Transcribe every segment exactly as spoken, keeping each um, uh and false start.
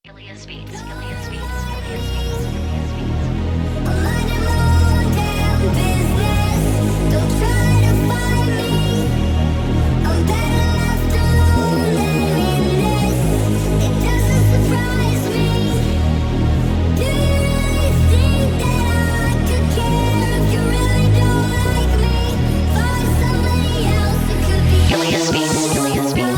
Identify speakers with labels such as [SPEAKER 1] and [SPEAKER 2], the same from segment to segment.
[SPEAKER 1] Ilias Beats, Ilias Beats, Ilias Beats, Ilias Beats.
[SPEAKER 2] I'm minding my own damn business. Don't try to find me. I'm better left alone than in this. It doesn't surprise me. Do you really think that I could care if you really don't like me? Find somebody else who could be
[SPEAKER 1] Ilias Beats, Ilias Beats.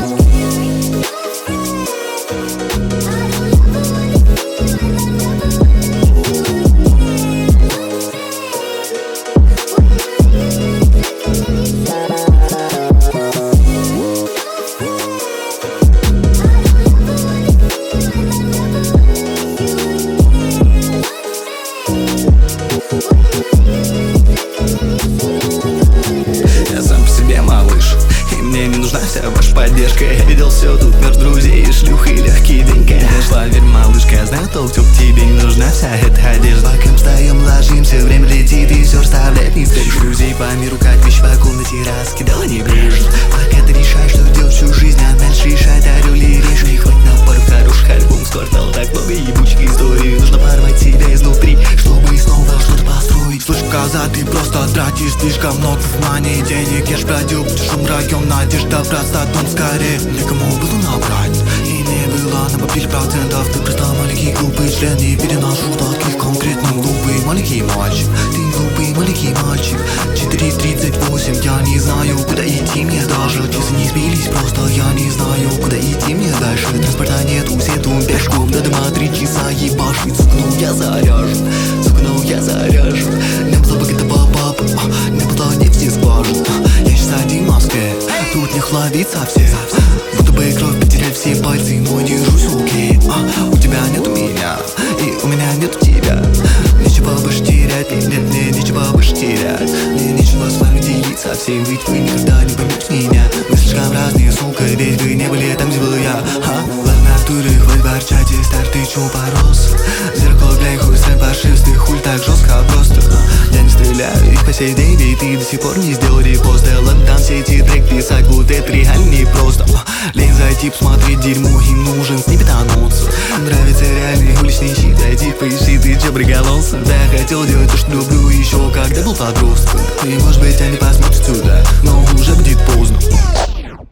[SPEAKER 3] Я сам по себе малыш, и мне не нужна вся ваша поддержка. Я видел все тут, мир друзей, шлюх и легкий денька. Поверь, малышка, я знаю толк, чтоб тебе не нужна вся эта одежда. Боком встаем, ложимся, время летит и все расставляет не стоишь. Друзей по миру, как вещь по комнате, раскидала небрежно. Пока ты решаешь, что делать всю жизнь, а дальше решать, орел и решь. Не хватит на пару хороших альбомов, с квартала так много ебучих историй. Нужно порвать себя изнутри, чтобы снова что-то построить. Слышь, коза, ты просто тратишь слишком много внимания, денег. Я ж бродил по чужом район, надежда просто дом скорее. Некому было набрать, и не было на попиль процентов. Ты просто маленький глупый член, не переношу таких конкретно. Глупый маленький мальчик, ты глупый маленький мальчик. Четыре тридцать восемь, я не знаю, куда идти мне даже. Часы не сбились, просто я не знаю, куда идти мне дальше. Транспорта нету, седу пешком до дома три часа ебашить. Сукнул, я заряжен, сукнул, я заряжен. Не было богата бабаб, не было нефти скважин. Я сейчас один в Москве, тут не хладит совсем. Будто бы кровь потеряли все пальцы, но держусь окей. а, У тебя нету меня, и у меня нету тебя. Нечего больше терять, нет, нет, нет, нечего больше терять. Мне нечего с вами делиться всем, ведь вы никогда не поймете меня. Мы слишком разные, сука, ведь вы не были там, где был я. а? В натуре хватит ворчать, и стар, ты чё порос? Зеркало глянь, хуй срань паршивый, ты хуй так жестко просто. Я не стреляю, и по сей день, ведь ты до сих пор не сделал репост. Да ладно, там все эти трек писать, вот это реально не просто. Лень зайти, посмотреть дерьмо, им нужен снипет анонса. Нравится реальный уличный щит, зайди, поищи, ты чё прикололся? Да я хотел делать то, что люблю еще когда был подростком. И может быть они посмотрят сюда, но уже будет поздно.